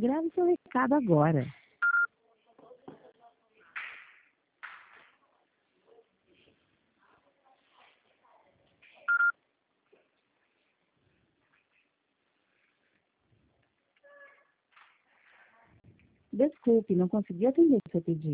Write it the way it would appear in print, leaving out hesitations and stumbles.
Grave seu recado agora. Desculpe, não consegui atender seu pedido.